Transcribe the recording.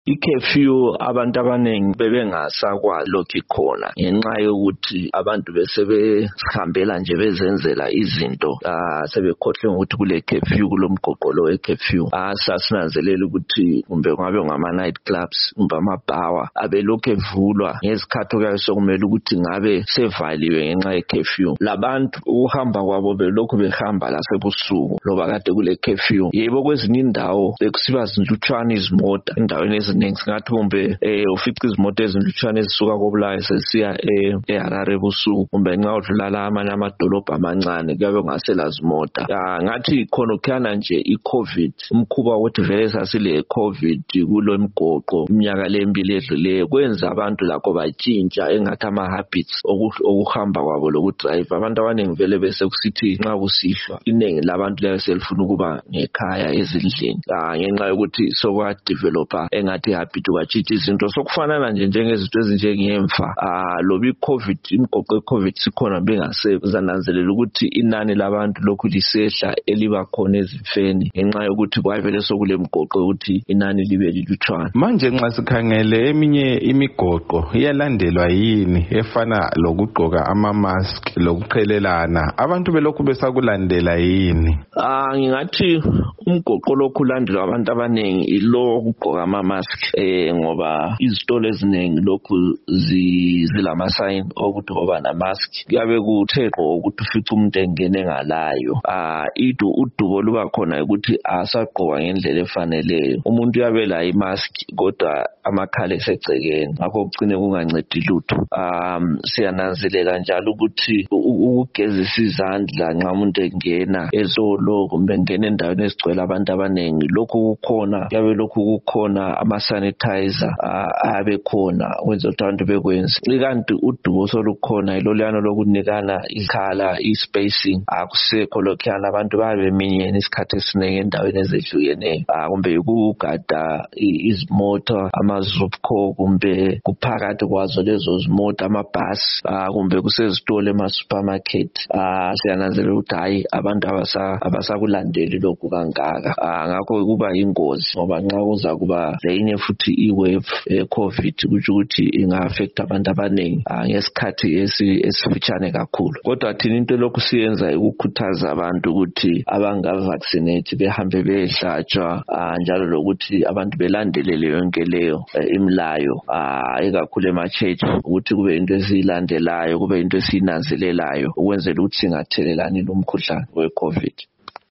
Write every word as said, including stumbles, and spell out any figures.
I-curfew abantu abaningi bebengasakwazi lokho ikhona ngenxa yokuthi abantu bese behambela nje bezenzela izinto ah sebekhohle ukuthi kule curfew kulomgoqolo we-curfew asasinanzelela ukuthi kumbe ngabe ngama night clubs kumbe amabawa abelokhu evulwa ngezikhathi okuyabe sokumele ukuthi ngabe sevaliwe ngenxa ye-curfew. Labantu uhamba kwabo belokhu behamba lasebusuku loba kade kule curfew. Yebo kwezinye indawo bekusiba zinhlutshwana izimota endaweni eziningi singathi kumbe eh ufica izimoto ezinhlutshwana ezisuka koBulawayo sesiya eHarare ebusuku kumbe nxa udlula la amanye amadolobha amancane kuyabe ngasela zimota. Ngathi khona ukhana nje i-COVID umkhuba ukuthi vele sasile COVID kulo mgoqo iminyaka lembili edluleyo kwenza abantu lakho batshintsha engathi ama habits okuhamba kwabo lokudrive. Abantu abaningi vele bese kusithi nxa kusihlwa iningi labantu liyabe selifuna ukuba ngekhaya ezindlini ngenxa yokuthi sokwa developer engathi habit ukatshintsha izinto sokufanana nje njengezinto ezinjengemfa loba i-COVID imgoqo ye-COVID sikhona bengasezananzelela ukuthi inani labantu lokhu lisehla eliba khona ezifeni ngenxa yokuthi kwavele sokule mgoqo ukuthi inani libe lilutshwana. Manje nxa sikhangele eminye imigoqo iyalandelwa yini efana lokugqoka ama-mask lokuqhelelana abantu belokhu besakulandela yini? Ah ngingathi umgoqo lokhu ulandelwa abantu abaningi ilo ukugqoka ama-mask eh ngoba izitolo eziningi lokhu zilama sign ukuthi ngoba na mask kuyabe kuthexo ukuthi ufica umuntu engene ngalayo. Ah idu udubo luba khona ukuthi asagqoka ngendlela efaneleyo. Umuntu uyabe la i-mask kodwa amakhala esegcekeni ngakho ugcine kungancedi lutho. Um siyananzelela njalo ukuthi ukugezisa izandla nxa umuntu engena ezolo kumbe ngene endaweni ezigcwele abantu abaningi lokhu kukhona kuyabe lokhu kukhona ama sanitizer abe khona wenza ukuthi abantu bekwenze. Ikanti udubo solukhona iloliyana lokunikana ikhala i-spacing akusekho lokhuyana abantu babeminyene isikhathi esiningi endaweni ezehlukeneyo kumbe ukugada izimota amazupco kumbe kuphakathi kwazo lezo zimota amabhasi kumbe kusezitolo ema-supermarket. Siyananzelela ukuthi hayi abantu abasakulandeli lokhu kangaka ngakho kuba yingozi ngoba nxa kuza kuba lenye futhi i-wave e-COVID kutsho ukuthi inga-affect abantu abaningi ngesikhathi esifitshane kakhulu. Kodwa thina into lokhu siyenza ukukhuthaza abantu ukuthi abanga-vaccinate behambe behlatshwa njalo lokuthi abantu belandelele yonke leyo imlayo ikakhulu ema-church ukuthi kube into esiyilandelayo kube into esiyinanzelelayo ukwenzela ukuthi singathelelani lo mkhuhlane we-COVID.